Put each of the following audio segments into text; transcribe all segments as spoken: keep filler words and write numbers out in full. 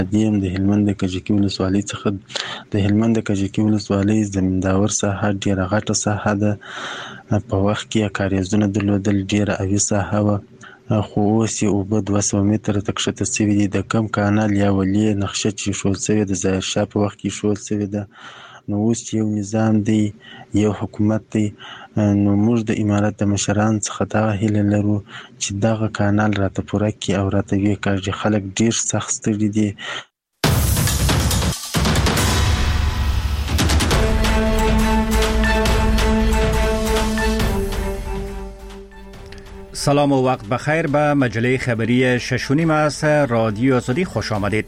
دیم د هلمند د کجکي ولسوالۍ څخه د هلمند د کجکي ولسوالۍ زمینداور ساحه ډیره غټه ساحه ده. په وخت کې کاریزونه درلودل، ډیره اوي ساحه وه، خو اوس یې اوبه دوه سوه متره ته کښته سوي دي. د کم کانال یا ولې نقشه چې ایښودل سوې د ظاهرشاه په وخت کې ایښودل سوې ده. نو اوس یو نظام دی، یو حکومت دی. نو موږ د امارت د مشرانو څخه دغه هیله لرو چې دغه کانال راته پوره کړي او راته ویې کاږي. خلک ډیر سخت ستړي دي. سلام و وقت بخیر. به مجله خبری ششونیم از رادیو آزادی خوش آمدید.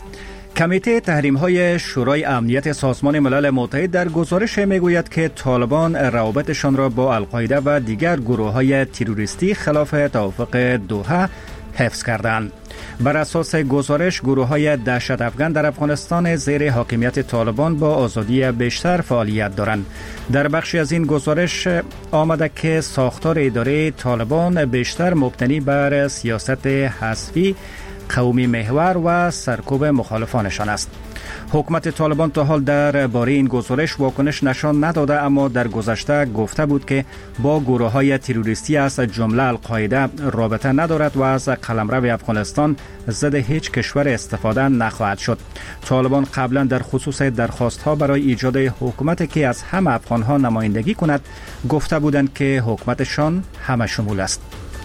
کمیته تحریم های شورای امنیت سازمان ملل متحد در گزارش میگوید که طالبان روابطشان را با القاعده و دیگر گروه های تروریستی خلاف توافق دوحه حفظ کردند. بر اساس گزارش گروه های دهشت افغان در افغانستان زیر حاکمیت طالبان با آزادی بیشتر فعالیت دارند. در بخشی از این گزارش آمده که ساختار اداره طالبان بیشتر مبتنی بر سیاست حذفی، قومی محور و سرکوب مخالفانشان است. حکومت طالبان تا حال در باره این گزارش واکنش نشان نداده، اما در گذشته گفته بود که با گروه های تروریستی از جمله القاعده رابطه ندارد و از قلمرو افغانستان ضد هیچ کشور استفاده نخواهد شد. طالبان قبلا در خصوص درخواست ها برای ایجاد حکومتی که از همه افغان ها نمایندگی کند گفته بودند که حکومتشان همه شمول است.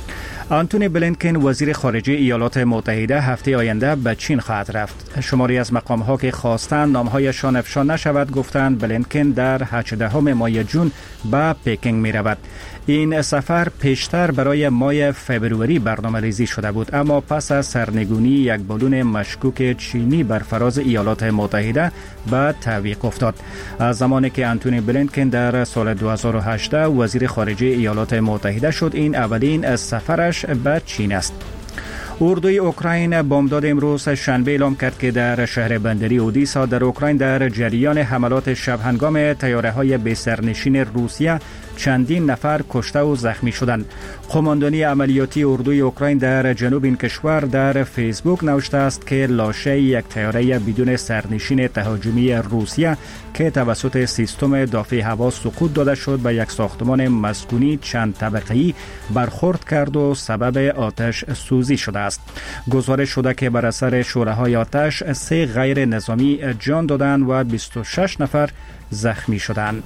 آنتونی بلینکن وزیر خارجه ایالات متحده هفته آینده به چین خواهد رفت. شماری از مقام‌ها که خواستند نام‌هایشان افشا نشود گفتند بلینکن در هجدهم ماه جون به پکینگ می‌رود. این سفر پیشتر برای ماه فبروری برنامه ریزی شده بود، اما پس از سرنگونی یک بالون مشکوک چینی بر فراز ایالات متحده به تعویق افتاد. از زمانی که آنتونی بلینکن در سال دو هزار و هجده وزیر خارجه ایالات متحده شد، این اولین سفرش به چین است. اردوی اوکراین بامداد امروز شنبه اعلام کرد که در شهر بندری اودیسا در اوکراین در جریان حملات شب هنگام طیاره‌های بی سرنشین روسیه چندین نفر کشته و زخمی شدند. قماندانی عملیاتی اردوی اوکراین در جنوب این کشور در فیسبوک نوشته است که لاشه یک طیاره بدون سرنشین تهاجمی روسیه که توسط سیستم دافع هوا سقوط داده شد به یک ساختمان مسکونی چند طبقه‌ای برخورد کرد و سبب آتش سوزی شده است. گزارش شده که بر اثر شعله‌های آتش سه غیر نظامی جان دادند و بیست و شش نفر زخمی شدند.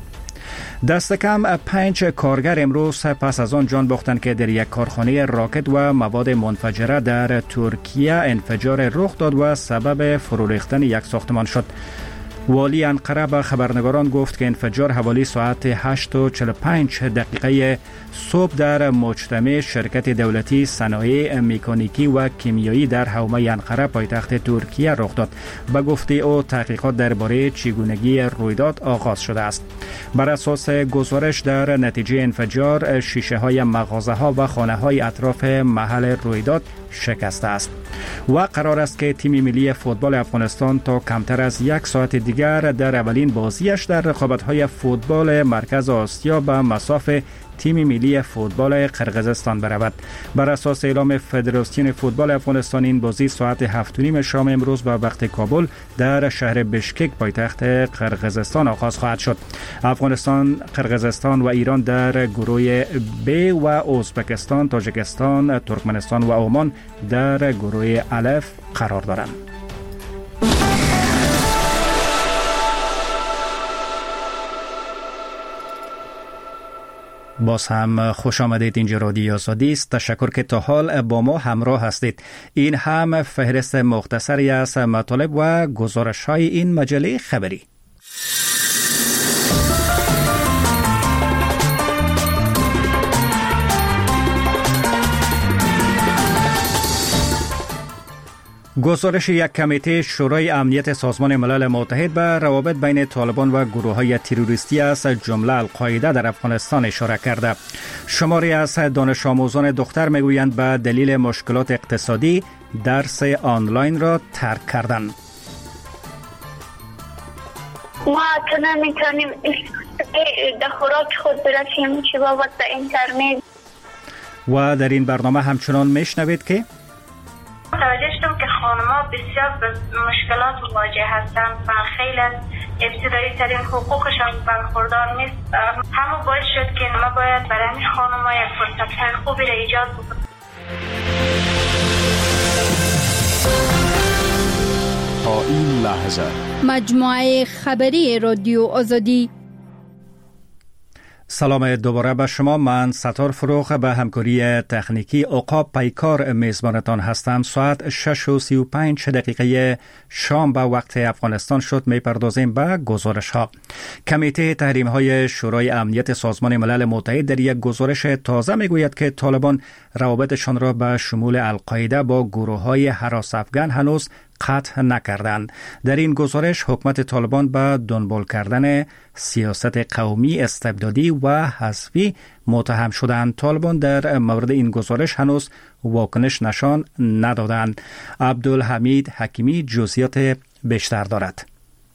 دست کم پنج کارگر امروز پس از آن جان باختند که در یک کارخانه راکت و مواد منفجره در ترکیه انفجار رخ داد و سبب فرو ریختن یک ساختمان شد. والی انقره به خبرنگاران گفت که انفجار حوالی ساعت هشت و چهل و پنج دقیقه صبح در مجتمع شرکت دولتی صنایع مکانیکی و کیمیایی در حومه انقره پایتخت ترکیه رخ داد. به گفته او تحقیقات درباره چگونگی رویداد آغاز شده است. بر اساس گزارش در نتیجه انفجار شیشه های مغازه ها و خانه های اطراف محل رویداد شکسته است. و قرار است که تیم ملی فوتبال افغانستان تا کمتر از یک ساعت دیگر در اولین بازیش در رقابت‌های فوتبال مرکز آسیا به مصاف تیم ملی فوتبال قرقیزستان برود. بر اساس اعلام فدراسیون فوتبال افغانستان این بازی ساعت هفت و نیم شام امروز به وقت کابل در شهر بشکک پایتخت قرقیزستان آغاز خواهد شد. افغانستان، قرقیزستان و ایران در گروه ب و ازبکستان، تاجیکستان، ترکمنستان و عمان در گروه الف قرار دارند. باز هم خوش آمدید. اینجا رادیو آزادی است. تشکر که تا حال با ما همراه هستید. این هم فهرست مختصری از مطالب و گزارش های این مجله خبری. گزارش یک کمیته شورای امنیت سازمان ملل متحد به روابط بین طالبان و گروه‌های تروریستی از جمله القاعده در افغانستان اشاره کرده. شماری از دانش آموزان دختر میگویند به دلیل مشکلات اقتصادی درس آنلاین را ترک کردند. ما حتی نمیتونیم در خوراک خود برسیم چه بابت به اینترنت. و در این برنامه همچنان میشنوید که متوجه شدم که خانم‌ها بسیار به مشکلات مواجه هستند و خیلی از ابتدایی ترین حقوقشان برخوردار نیست. همون باعث شد که ما باید برای همین خانم‌ها یک فرصت خوبی را ایجاد بکنیم. تا این لحظه مجموعه خبری رادیو آزادی. سلام دوباره به شما. من ستار فروغ به همکاری تکنیکی عقاب پیکار میزبانتان هستم. ساعت شش و سی و پنج دقیقه شام به وقت افغانستان شد. می پردازیم به گزارش ها. کمیته تحریم های شورای امنیت سازمان ملل متحد در یک گزارش تازه می گوید که طالبان روابطشان را به شمول القاعده با گروه های هراس افغان هنوز قطع نکردند. در این گزارش حکومت طالبان به دنبال کردن سیاست قومی استبدادی و حذفی متهم شدند. طالبان در مورد این گزارش هنوز واکنش نشان ندادند. عبدالحمید حکیمی جزئیات بیشتر دارد.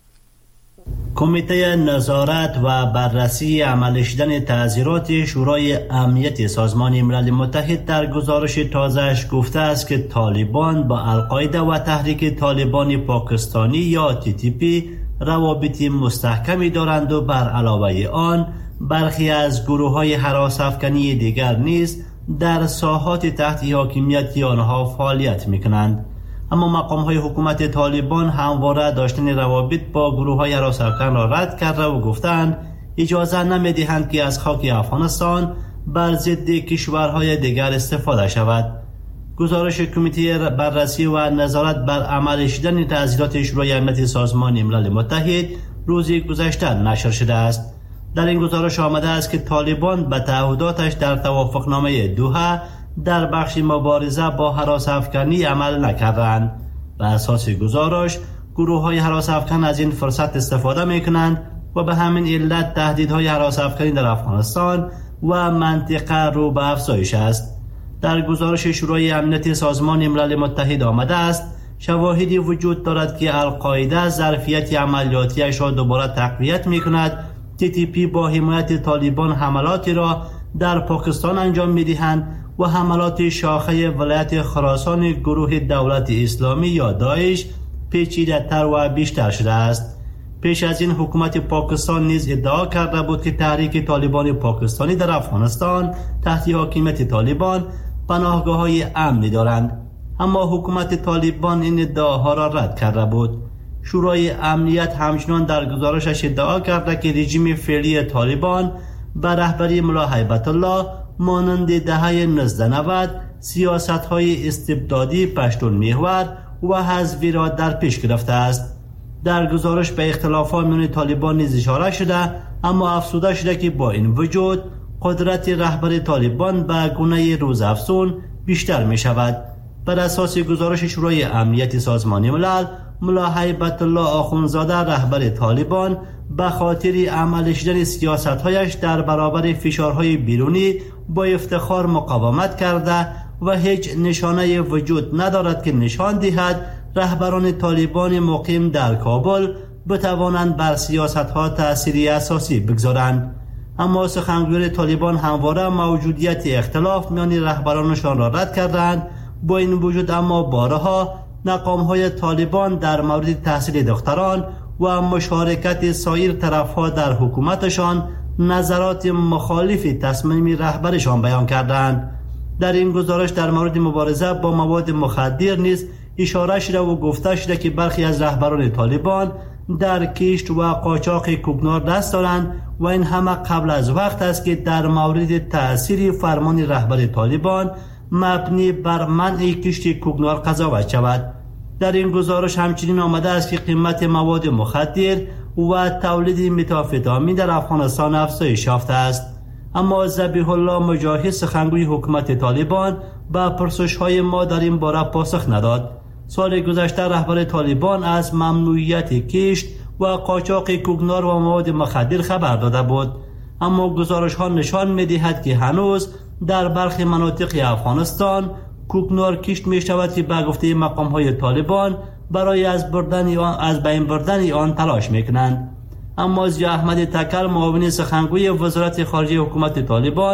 کمیته نظارت و بررسی عمل شدن تعزیرات شورای امنیت سازمان ملل متحد در گزارش تازه‌اش گفته است که طالبان با القاعده و تحریک طالبان پاکستانی یا تی تی پی روابط مستحکمی دارند و بر علاوه آن برخی از گروه‌های هراس افکنی دیگر نیز در ساحات تحت حاکمیت آنها فعالیت می‌کنند. اما مقام‌های حکومت طالبان همواره داشتن روابط با گروه‌های هراس افکن را رد کرده و گفتند اجازه نمی‌دهند که از خاک افغانستان بر ضد کشورهای دیگر استفاده شود. گزارش کمیته بررسی و نظارت بر عمل شدن تعزیرات شورای امنیت سازمان ملل متحد روز گذشته نشر شده است. در این گزارش آمده است که طالبان به تعهداتش در توافقنامه دوحه در بخش مبارزه با هراس افکنی عمل نکردند. بر اساس گزارش گروه‌های هراس افکن از این فرصت استفاده می‌کنند و به همین علت تهدیدهای هراس افکنی در افغانستان و منطقه رو به افزایش است. در گزارش شورای امنیت سازمان ملل متحد آمده است شواهدی وجود دارد که القاعده ظرفیت عملیاتیش را دوباره تقویت می‌کند. تی تی پی با حمایت طالبان حملاتی را در پاکستان انجام می‌دهند و حملات شاخه ولایت خراسان گروه دولت اسلامی یا داعش پیچیده‌تر و بیشتر شده است. پیش از این حکومت پاکستان نیز ادعا کرده بود که تحریک طالبان پاکستانی در افغانستان تحت حاکمیت طالبان پناهگاه‌های امنی دارند، اما حکومت طالبان این ادعاها را رد کرده بود. شورای امنیت همچنان در گزارشش ادعا کرده که رژیم فعلی طالبان به رهبری ملا هیبت الله مانند دهه نوزده نود سیاست‌های استبدادی پشتون محور و حذفی را در پیش گرفته است. در گزارش به اختلافات میان طالبان نیز اشاره شده، اما افزوده شده که با این وجود قدرت رهبر طالبان به گونه روزافزون بیشتر می شود. بر اساس گزارش شورای امنیت سازمان ملل، ملا هیبت الله آخوندزاده رهبر طالبان به خاطر عمل شدن سیاست‌هایش در برابر فشارهای بیرونی با افتخار مقاومت کرده و هیچ نشانه وجود ندارد که نشان دهد رهبران طالبان مقیم در کابل بتوانند بر سیاست‌ها تأثیری اساسی بگذارند. اما سخنگویان طالبان همواره موجودیت اختلاف میان رهبرانشان را رد کردند. با این وجود اما بارها مقام‌های طالبان در مورد تحصیل دختران و مشارکت سایر طرف‌ها در حکومتشان نظرات مخالف تصمیم رهبرشان بیان کردند. در این گزارش در مورد مبارزه با مواد مخدر نیز اشاره شده و گفته شده که برخی از رهبران طالبان در کشت و قاچاق کوکنار دست دارند و این همه قبل از وقت است که در مورد تأثیر فرمان رهبر طالبان مبنی بر منع کشت کوکنار قضاوت شود. در این گزارش همچنین آمده است که قیمت مواد مخدر و تولید متامفتامین در افغانستان افزایش یافته است. اما ذبیح الله مجاهد سخنگوی حکومت طالبان به پرسش‌های ما در این باره پاسخ نداد. سال گذشته رهبر طالبان از ممنوعیت کشت و قاچاق کوکنار و مواد مخدر خبر داده بود، اما گزارش‌ها نشان می‌دهد که هنوز در برخی مناطق افغانستان کوکنار کشت می‌شود که به گفته مقام‌های طالبان برای از بردن آن از بین بردن آن تلاش می‌کنند. اما ضیاء احمد تکر معاون سخنگوی وزارت خارجه حکومت طالبان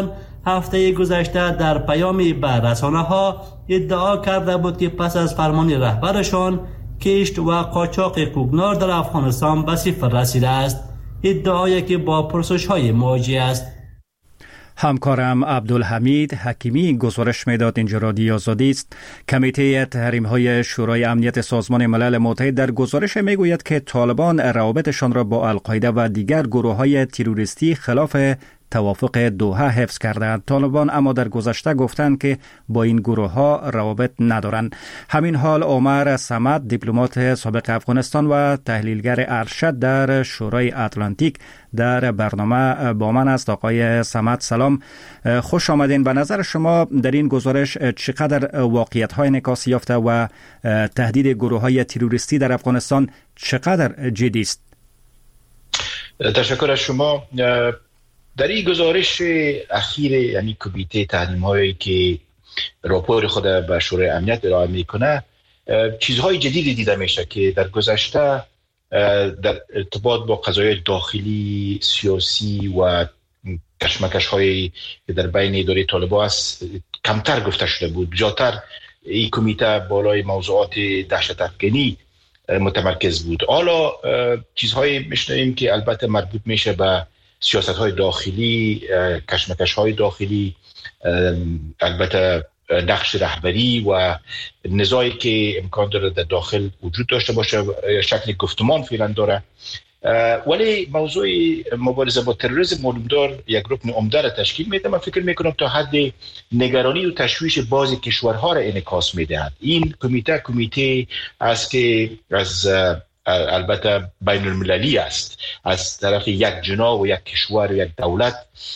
هفته گذشته در پیامی به رسانه‌ها ادعا کرده بود که پس از فرمان رهبرشان کشت و قاچاق کوکنار در افغانستان به صفر رسیده است، ادعایی که با پرسش‌های مواجه است. همکارم عبدالحمید حکیمی گزارش میداد. اینجا رادیو آزادی است. کمیته تحریم‌های شورای امنیت سازمان ملل متحد در گزارش میگوید که طالبان روابطشان را با القاعده و دیگر گروه‌های تروریستی خلاف توافق دوحه حفظ کردند. طالبان اما در گذشته گفتند که با این گروه ها روابط ندارند. همین حال عمر صمد، دیپلمات سابق افغانستان و تحلیلگر ارشد در شورای اتلانتیک در برنامه با من است. آقای صمد سلام، خوش آمدین. به نظر شما در این گزارش چقدر واقعیت های انعکاس یافته و تهدید گروه های تروریستی در افغانستان چقدر جدی است؟ تشکر از شما. در این گزارش اخیر یعنی کمیته تحریم هایی که راپور خود به شورای امنیت ارائه میکنه چیزهای جدیدی دیده میشه که در گذشته در ارتباط با قضایای داخلی سیاسی و کشمکش هایی که در بین اداره طالبان است کمتر گفته شده بود. جاتر این کمیته بالای موضوعات دهشت افکنی متمرکز بود. حالا چیزهایی میشنویم که البته مربوط میشه به سیاست‌های داخلی، کشمکش‌های داخلی، البته نقش رهبری و نزاعی که امکان داره در داخل وجود داشته باشه، شکل گفتمان فعلا داره. ولی موضوع مبارزه با تروریسم معلومدار یک رکن عمده را تشکیل میده. من فکر میکنم تا حد نگرانی و تشویش بعضی کشورها را انعکاس میدهد. این کمیته کمیته است که از البته بین المللی است، از طرف یک جناح و یک کشور و یک دولت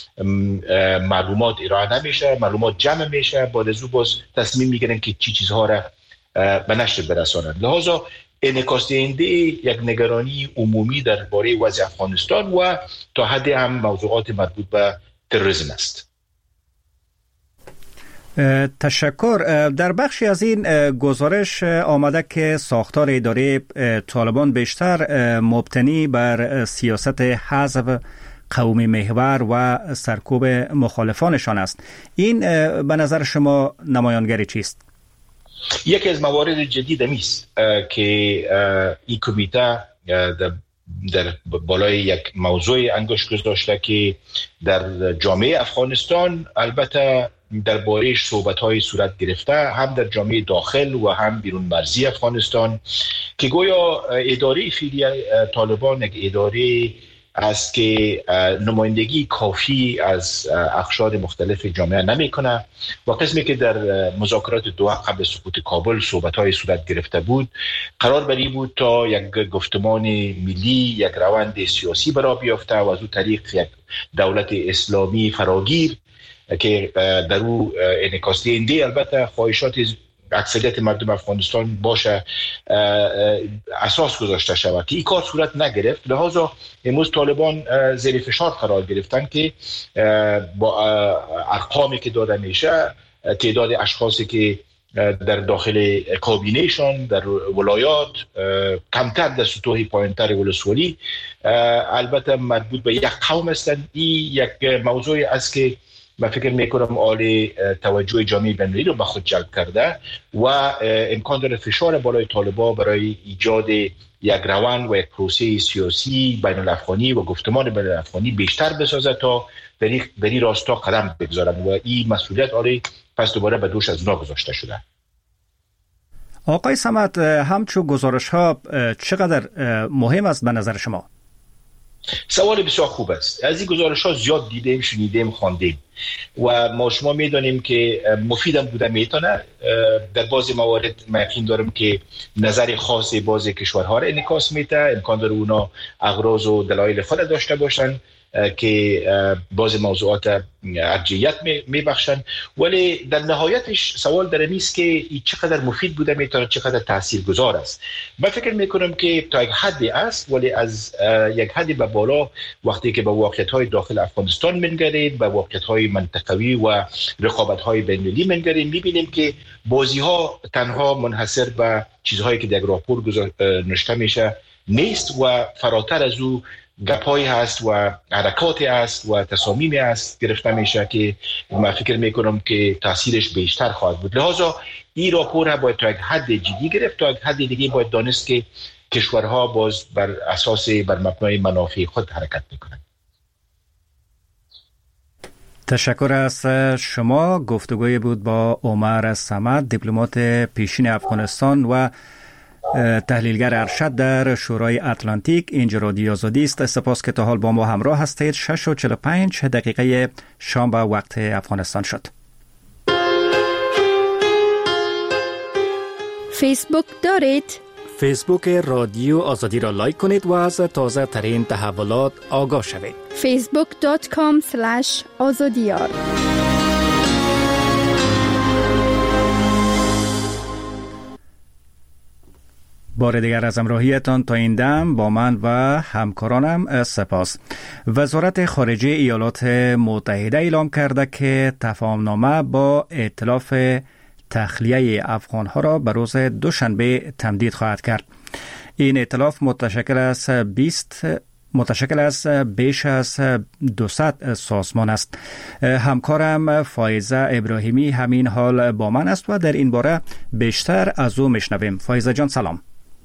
معلومات ارائه نمیشه، معلومات جمع میشه، بعد از او باز تصمیم میگیرن که چی چیزها را به نشر برسانند. لذا انعکاس دهنده یک نگرانی عمومی درباره وضع افغانستان و تا حد هم موضوعات مربوط به تروریسم است. تشکر. در بخشی از این گزارش آمده که ساختار اداره طالبان بیشتر مبتنی بر سیاست حذف قومی محور و سرکوب مخالفانشان است. این به نظر شما نمایانگری چیست؟ یکی از موارد جدید است که این کمیته در بالای یک موضوع انگشت گذاشته که در جامعه افغانستان البته درباره‌اش صحبت‌های صورت گرفته، هم در جامعه داخل و هم بیرون مرزی افغانستان، که گویا اداره فعلی طالبان یک اداره است که نمایندگی کافی از اقشار مختلف جامعه نمی‌کنه و قسمی که در مذاکرات دوحه قبل سقوط کابل صحبت‌های صورت گرفته بود قرار بر این بود تا یک گفتمان ملی، یک روند سیاسی برای بیافته و از اون طریق یک دولت اسلامی فراگیر که در او انعکاس دهنده البته خواهشات اکثریت مردم افغانستان باشه اساس گذاشته شود، که این کار صورت نگرفت. لذا امروز طالبان زیر فشار قرار گرفتن که با ارقامی که داده میشه تعداد اشخاصی که در داخل کابینهشان در ولایات کمتر در سطوح پایینتر ولسوالی البته مربوط به یک قوم هستند. این یک موضوعی است که من فکر میکنم آل توجه جامعه بین‌المللی رو به خود جلب کرده و امکان داره فشار بالای طالبان برای ایجاد یک روند و یک پروسه سیاسی بین الافغانی و گفتمان بین الافغانی بیشتر بسازه تا در این راستا قدم بگذارند و این مسئولیت آره پس دوباره به دوش از اونا گذاشته شده. آقای صمد، همچون گزارش ها چقدر مهم است به نظر شما؟ سوال بسیار خوب است. از این گزارش ها زیاد دیدیم، شنیدیم، خواندیم و ما شما میدانیم که مفیدم بوده میتونه. در بعضی موارد من یقین دارم که نظر خاص بعضی کشورها را انعکاس میده، امکان داره اونا اغراض و دلایل خود داشته باشن که بعضی موضوعات ارجحیت میبخشن، ولی در نهایتش سوال در این است که این چقدر مفید بوده میتونه، چقدر تاثیرگذار است. من فکر میکنم که تا یک حدی است، ولی از یک حدی به بالا وقتی که به واقعیت‌های داخل افغانستان منگریم، به واقعیت‌های منطقوی و رقابت‌های بین‌المللی منگریم، میبینیم که بازی‌ها تنها منحصر به چیزهایی که در راپور نوشته میشه نیست و فراتر از او گپایی هست و حرکاتی هست و تصامیمی هست گرفته میشه که من فکر میکنم که تاثیرش بیشتر خواهد بود. لذا این راپور باید تا یک حد جدی گرفت، تا یک حد دیگه باید دانست که کشورها باز بر اساس بر مبنای منافع خود حرکت میکنند. تشکر از شما. گفتگوی بود با عمر صمد، دیپلمات پیشین افغانستان و تحلیلگر ارشد در شورای اتلانتیک. اینجا رادیو آزادی است. سپاس که تا حال با ما همراه هستید. شش و چهل و پنج دقیقه شام به وقت افغانستان شد. فیسبوک دارید؟ فیسبوک رادیو آزادی را لایک کنید و از تازه ترین تحولات آگاه شوید. فیسبوک دات کام اسلش آزادیار. بار دیگر از همراهیتان تا این دم با من و همکارانم سپاس. وزارت خارجه ایالات متحده اعلام کرده که تفاهمنامه با ائتلاف تخلیه افغانها را به روز دوشنبه تمدید خواهد کرد. این ائتلاف متشکل از بیست متشکل از بیش از دویست سازمان است. همکارم فایزه ابراهیمی همین حال با من است و در این باره بیشتر از او میشنویم. فایزه جان سلام.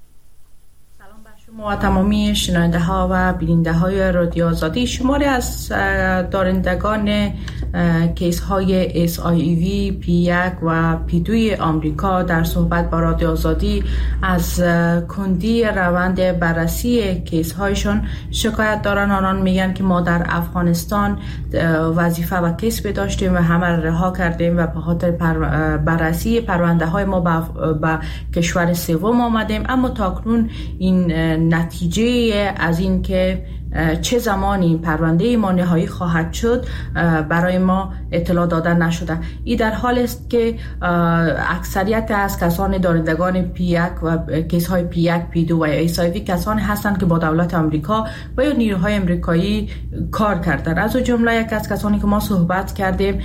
و تمامی شنونده ها و بیننده های رادیو آزادی، شماری از دارندگان کیس های اس آی ای وی پی یک و پی دو آمریکا در صحبت با رادیو آزادی از کندی روند بررسی کیس هایشان شکایت دارن. آنان میگن که ما در افغانستان وظیفه و کسب داشتیم و همه رها کردیم و به خاطر بررسی پرونده های ما به کشور سوم آمدیم، اما تاکنون این نتیجه از این که چه زمانی این پرونده ما نهایی خواهد شد برای ما اطلاع داده نشده. این در حال است که اکثریت از کسان دارندگان پی یک و کیس های پی یک پی دو و اس آی وی کسانی هستند که با دولت آمریکا و یا نیروهای آمریکایی کار کردند. از جمله یک از کسانی که ما صحبت کردیم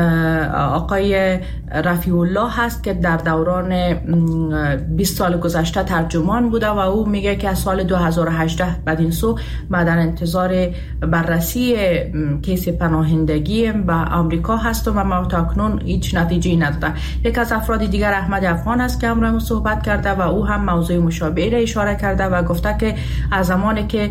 آقای رفیع الله هست که در دوران بیست سال گذشته ترجمان بوده و او میگه که از سال دو هزار و هجده بعد این سو ما در انتظار بررسی کیس پناهندگی به آمریکا هستم و ما تاکنون هیچ نتیجه‌ای نداده. یک از افراد دیگر احمد افغان است که همراه ما صحبت کرده و او هم موضوع مشابهی را اشاره کرده و گفته که از زمانی که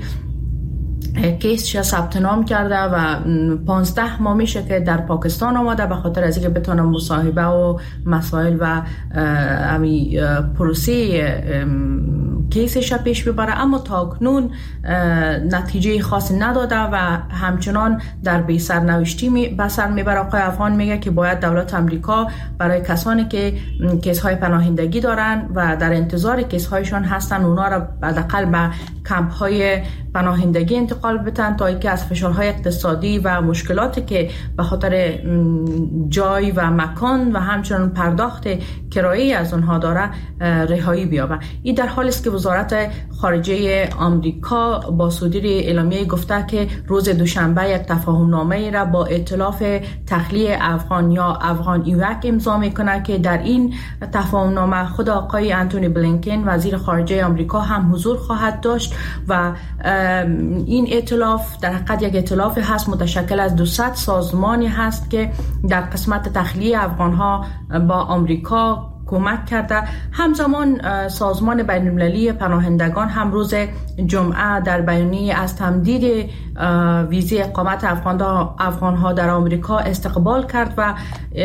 کیسش ثبت نام کرده و پانزده ماه میشه که در پاکستان آمده به خاطر از اینکه بتونه مصاحبه و مسائل و امی پروسه کیسش پیش ببره، اما تاکنون نتیجه خاصی نداده و همچنان در بی سرنوشتی می بسر میبره. آقای افغان میگه که باید دولت آمریکا برای کسانی که کیس های پناهندگی دارن و در انتظار کیس هایشان هستن اونا را حداقل به کمپ های پناهندگی انتقال بتن تا اینکه از فشارهای اقتصادی و مشکلاتی که به خاطر جای و مکان و همچنان پرداخت کرایی از اونها داره رهایی بیابه. این در حالی است که وزارت خارجه آمریکا با صدور اعلامیه گفته که روز دوشنبه یک تفاهم نامه را با ائتلاف تخلیه افغان یا افغان ایوک امضا میکنه که در این تفاهم نامه خود آقای انتونی بلینکن وزیر خارجه آمریکا هم حضور خواهد داشت و این ائتلاف در حقیقت یک ائتلاف هست متشکل از دویست سازمانی هست که در قسمت تخلیه افغانها با آمریکا کمک کرده. همزمان سازمان بین المللی پناهندگان هم روز جمعه در بیانیه از تمدید ویزه اقامت افغانها در آمریکا استقبال کرد و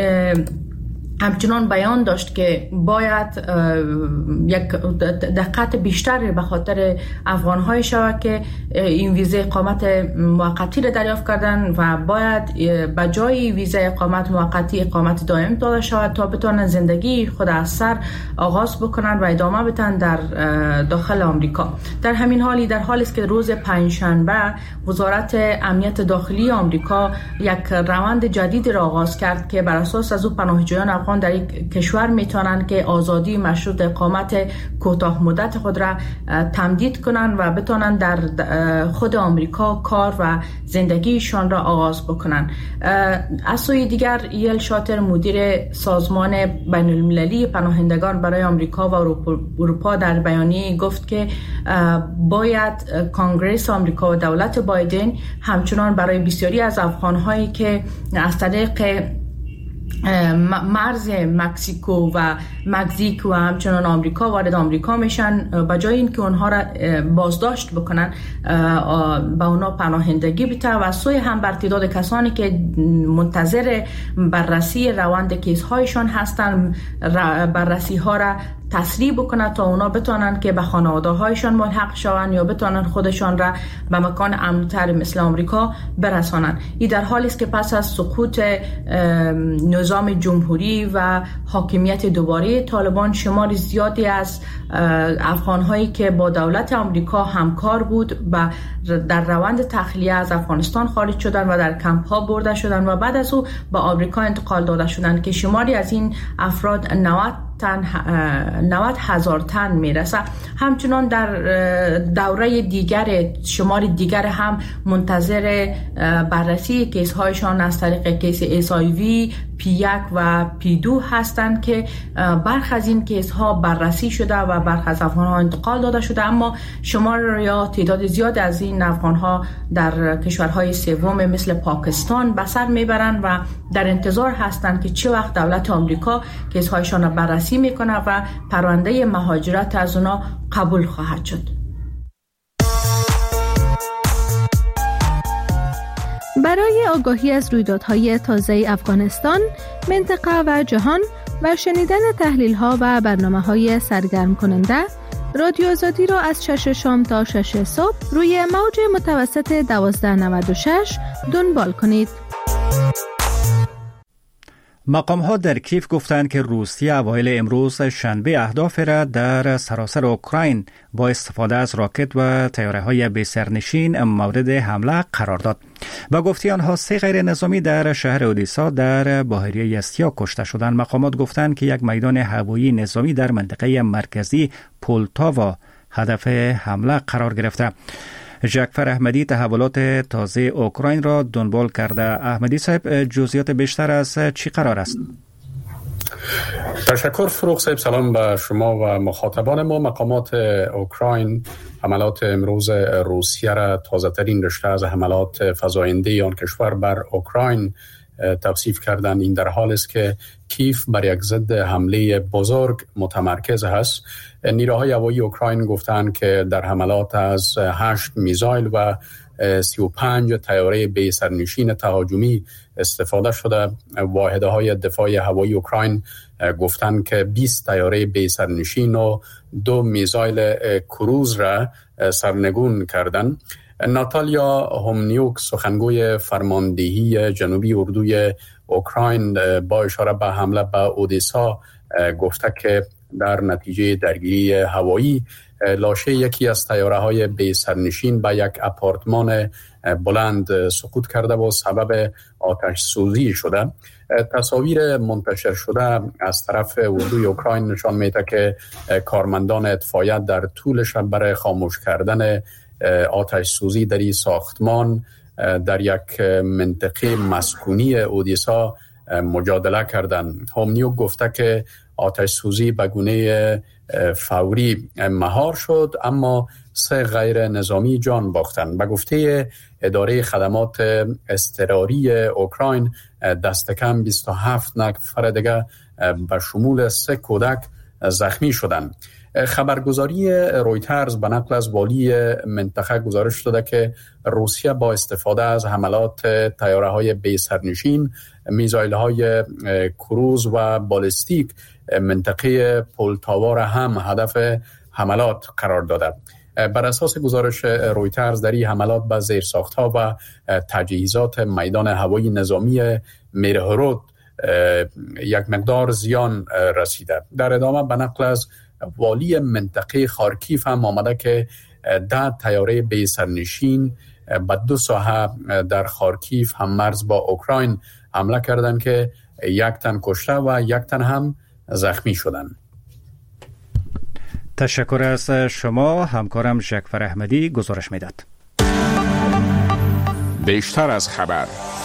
همچنان بیان داشت که باید یک دقت بیشتر به خاطر افغان‌های شود که این ویزه اقامت موقتی را دریافت کردن و باید به جای ویزه اقامت موقتی اقامت دائم داده شود تا بتوانند زندگی خود از سر آغاز بکنند و ادامه بدن در داخل آمریکا. در همین حالی در حالی است که روز پنجشنبه وزارت امنیت داخلی آمریکا یک روند جدید را آغاز کرد که بر اساس از او پناهجویان افغان افغان در یک کشور میتونن که آزادی مشروط اقامت کوتاه مدت خود را تمدید کنن و بتونن در خود آمریکا کار و زندگیشان را آغاز بکنن. از سوی دیگر ایل شاتر مدیر سازمان بین المللی پناهندگان برای آمریکا و اروپا در بیانیه گفت که باید کنگره آمریکا و دولت بایدن همچنان برای بسیاری از افغان‌هایی که از طریق مرز مکزیکو و مکزیک و همچنان آمریکا وارد آمریکا میشن، بجای اینکه اونها را بازداشت بکنن با اونا پناهندگی بده و سوی هم بر تعداد کسانی که منتظر بررسی روند کیس هایشان هستن بررسی ها را تسریع بکنه تا اونا بتونن که به خانواده هایشان ملحق شوند یا بتونن خودشان را به مکان امن‌تر مثل آمریکا برسانن. این در حالی است که پس از سقوط نظام جمهوری و حاکمیت دوباره طالبان شمار زیادی از افغان هایی که با دولت آمریکا همکار بود و در روند تخلیه از افغانستان خارج شدن و در کمپ ها برده شدن و بعد از او به آمریکا انتقال داده شدن که شماری از این افراد نود تن نود هزار تن میرسه. همچنان در دوره دیگر شمار دیگر هم منتظر بررسی کیس هایشان از طریق کیس اس آی وی پی یک و پی دو هستند که برخی از این کیس ها بررسی شده و برخی از افغان ها انتقال داده شده، اما شمار یا تعداد زیاد از این افغان ها در کشورهای سوم مثل پاکستان به سر میبرند و در انتظار هستند که چه وقت دولت آمریکا کیس هایشان را بررسی میکنه و پرونده مهاجرت از اونا قبول خواهد شد. برای آگاهی از رویدادهای تازه افغانستان، منطقه و جهان و شنیدن تحلیل‌ها و برنامه‌های سرگرم کننده، رادیو آزادی را از شش شام تا شش صبح روی موج متوسط دوازده نود و شش دنبال کنید. مقام ها در کیف گفتند که روسیه اوایل امروز شنبه اهداف را در سراسر اوکراین با استفاده از راکت و طیاره های بی سرنشین مورد حمله قرار داد و گفتی آنها سه غیر نظامی در شهر اودیسا در بحیره استیا کشته شدند. مقامات گفتند که یک میدان هوایی نظامی در منطقه مرکزی پولتاوا هدف حمله قرار گرفته. جعفر احمدی تحولات تازه اوکراین را دنبال کرده. احمدی صاحب، جزئیات بیشتر از چی قرار است؟ تشکر فروغ صاحب. سلام به شما و مخاطبان ما. مقامات اوکراین حملات امروز روسیه را تازه ترین رشته از حملات فزاینده آن کشور بر اوکراین توصیف کردند. این در حال است که کیف بر یک ضد حمله بزرگ متمرکز است. نیروهای هوایی اوکراین گفتند که در حملات از هشت میزایل و سی و پنج طیاره بی سرنشین تهاجمی استفاده شده. واحدهای دفاع هوایی اوکراین گفتند که بیست طیاره بی سرنشین و دو میزایل کروز را سرنگون کردند. ناتالیا هومنیوک، سخنگوی فرماندهی جنوبی اردوی اوکراین، با اشاره به حمله به اودیسا گفته که در نتیجه درگیری هوایی لاشه یکی از طیاره‌های بی سرنشین به یک آپارتمان بلند سقوط کرده و سبب آتش سوزی شده. تصاویر منتشر شده از طرف اردوی اوکراین نشان میده که کارمندان اطفائیه در طول شب برای خاموش کردن آتش سوزی در این ساختمان در یک منطقه مسکونی اودیسا مجادله کردند. هومنیوک گفته که آتش سوزی به گونه فوری مهار شد، اما سه غیر نظامی جان باختند. به گفته اداره خدمات اضطراری اوکراین، دست کم بیست و هفت نفر دیگه به شمول سه کودک زخمی شدند. خبرگزاری رویترز به نقل از والی منطقه گزارش داده که روسیه با استفاده از حملات طیاره‌های بی سرنشین، میزایل‌های کروز و بالستیک منطقه پولتاوا را هم هدف حملات قرار داده. بر اساس گزارش رویترز در این حملات به زیرساخت‌ها و تجهیزات میدان هوایی نظامی میرهرود یک مقدار زیان رسیده. در ادامه به نقل از والی منطقه خارکیف هم آمده که ده طیاره بی سرنشین به دو ساحه در خارکیف هم مرز با اوکراین حمله کردند که یک تن کشته و یک تن هم زخمی شدند. تشکر از شما. همکارم شکفر احمدی گزارش میداد. بیشتر از خبر.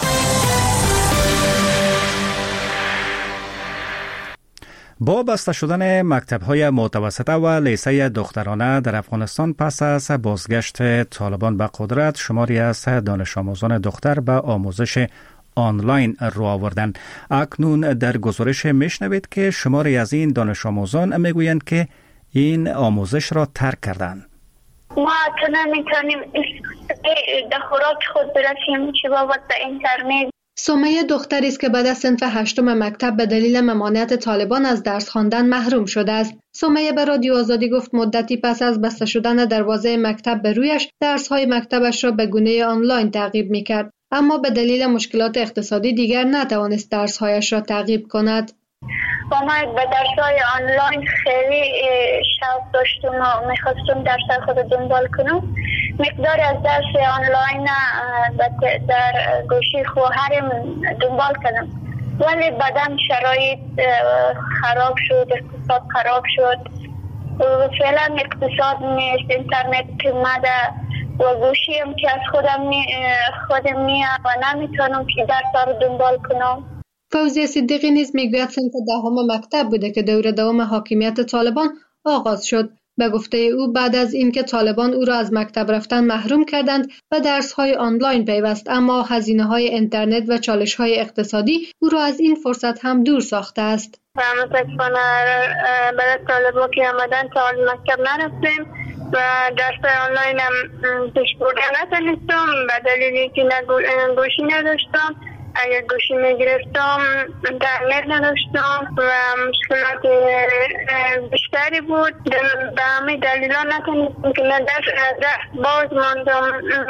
با بسته شدن مکتب‌های متوسطه و لیسه دخترانه در افغانستان پس از بازگشت طالبان به قدرت، شماری از دانش آموزان دختر به آموزش آنلاین رو آوردن. اکنون در گزارش میشنوید که شماری از این دانش آموزان میگویند که این آموزش را ترک کردند. ما حتی نمیتونیم در خوراک خود برسیم چه بابت به اینترنت. سمیه دختری است که بعد از صنف هشتم مکتب به دلیل ممانعت طالبان از درس خواندن محروم شده است. سمیه به رادیو آزادی گفت مدتی پس از بسته شدن دروازه مکتب به رویش، درس‌های مکتبش را به گونه آنلاین تعقیب می‌کرد، اما به دلیل مشکلات اقتصادی دیگر نتوانست درس‌هایش را تعقیب کند. و ما به درس‌های آنلاین خیلی شوق داشتم و می‌خواستم درس خود دنبال کنم. مقدار از درس آنلاین در گوشی خواهرم دنبال کردم، ولی بعداً شرایط خراب شد، اقتصاد خراب شد. فعلا اقتصاد نیست، اینترنت کمده و گوشیم که از خودم می خودم میام و نمیتونم که درس رو دنبال کنم. فوزیه صدیقی نیز میگوید صنف دهم مکتب بوده که دور دوم حاکمیت طالبان آغاز شد. به گفته او بعد از اینکه طالبان او را از مکتب رفتن محروم کردند و درس‌های آنلاین پیوست، اما هزینه‌های اینترنت و چالش‌های اقتصادی او را از این فرصت هم دور ساخته است. و متاسفانه برای طالبان که آمدن تا مکتب نرفتیم و درس آنلاین هم پیش بردن نتونستم به دلیلی که گوشی نداشتم. اگر گوشی میگرفتم اینترنت نداشتم و مشکلات بیشتری بود. به همه دلیلا نتونستم که من درس باز ماندم،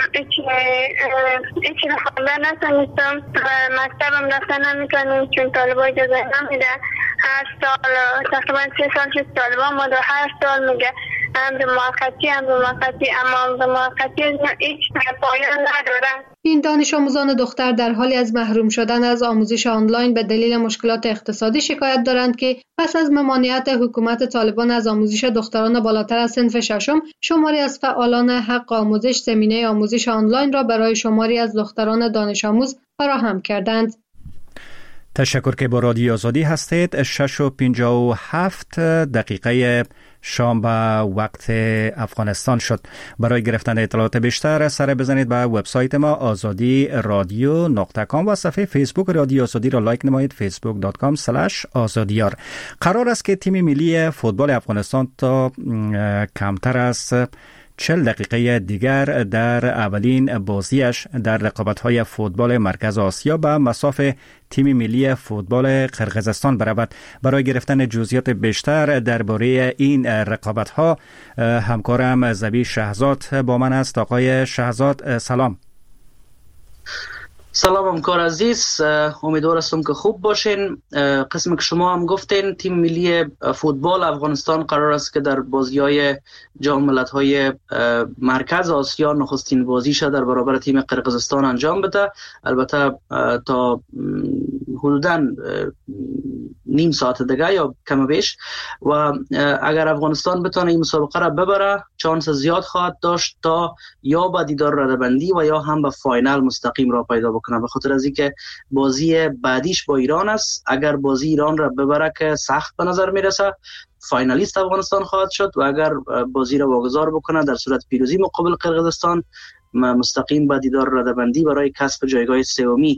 هیچی خوندن نتونستم و مکتبم رفتن نمیکنم چون طالبان اجازه نمیده. هر سال تقریبا سه سال شد طالبان ما دو هر سال میگه امر موقتی امر موقتی اما امر موقتی هیچ پایان نداره. این دانش آموزان دختر در حالی از محروم شدن از آموزش آنلاین به دلیل مشکلات اقتصادی شکایت دارند که پس از ممانعت حکومت طالبان از آموزش دختران بالاتر از صنف ششم، شماری از فعالان حق آموزش زمینه آموزش آنلاین را برای شماری از دختران دانش آموز فراهم کردند. تشکر که با رادیو آزادی هستید. شش و پنجاه و هفت دقیقه شام به وقت افغانستان شد. برای گرفتن اطلاعات بیشتر سر بزنید به وبسایت ما آزادی رادیو نقطه کام و صفحه فیسبوک رادیو آزادی را لایک نمایید فیسبوک دات کام اسلش آزادیار. قرار است که تیم ملی فوتبال افغانستان تا کمتر از چهل دقیقه دیگر در اولین بازیش در رقابت‌های فوتبال مرکز آسیا به مصاف تیم ملی فوتبال قرقیزستان برود. برای گرفتن جزئیات بیشتر درباره این رقابت‌ها همکارم زبی شهزاد با من است. آقای شهزاد سلام. سلام همکار عزیز، امیدوار هستم که خوب باشین. قسم که شما هم گفتین تیم ملی فوتبال افغانستان قرار است که در بازی‌های جام ملت‌های مرکز آسیا نخستین بازیش در برابر تیم قرقیزستان انجام بده. البته تا حدوداً نیم ساعت دیگه یا کم بیش، و اگر افغانستان بتونه این مسابقه را ببره چانس زیاد خواهد داشت تا یا به دیدار رده‌بندی و یا هم به فاینال مستقیم را پیدا بکنه، به خاطر از اینکه بازی بعدیش با ایران است. اگر بازی ایران را ببره که سخت به نظر میرسه، فاینالیست افغانستان خواهد شد و اگر بازی را واگذار بکنه در صورت پیروزی مقابل قرقیزستان مستقیم به دیدار رده‌بندی برای کسب جایگاه سومی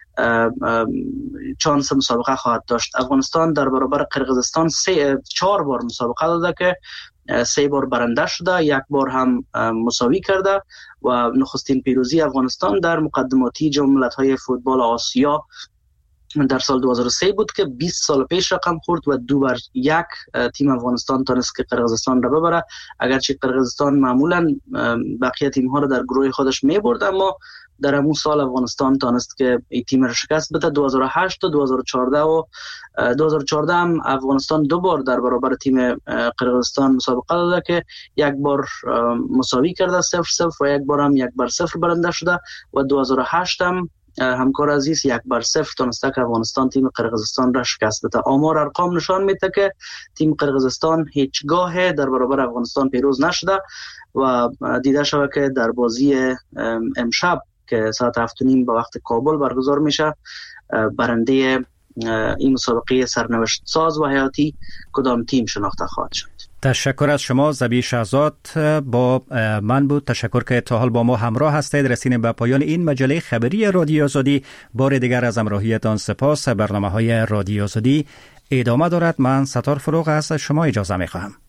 چانس مسابقه خواهد داشت. افغانستان در برابر قرقیزستان سه چهار بار مسابقه داده که سه بار برنده شده، یک بار هم مساوی کرده و نخستین پیروزی افغانستان در مقدماتی جام ملت‌های فوتبال آسیا در سال دو هزار و سه بود که بیست سال پیش رقم خورد و دو بر یک تیم افغانستان تونست که قرقیزستان را ببره. اگرچه قرقیزستان معمولا بقیه تیم‌ها را در گروه خودش می‌برد، اما در همون سال افغانستان تونست که این تیم را شکست بده. دو هزار و هشت و دو هزار و چهارده و دو هزار و چهارده هم افغانستان دو بار در برابر تیم قرقیزستان مسابقه داده که یک بار مساوی کرده صفر صفر و یک بار هم یک بر صفر برنده شده و دو هزار و هشت هم همکار عزیز یک بر صفر تونسته که افغانستان تیم قرقیزستان را شکست بده. آمار ارقام نشان میده که تیم قرقیزستان هیچگاه در برابر افغانستان پیروز نشده و دیده شده که در بازی امشب که ساعت هفت و نیم به وقت کابل برگزار میشه برنده این مسابقه سرنوشت ساز و حیاتی کدام تیم شناخته خواهد شد. تشکر از شما. ذبیح شهزاد با من بود. تشکر که تا حال با ما همراه هستید. رسیدیم به پایان این مجله خبری رادیو آزادی. بار دیگر از همراهیتان سپاس. برنامه‌های رادیو آزادی ادامه دارد. من ستار فروغ از شما اجازه می‌خواهم.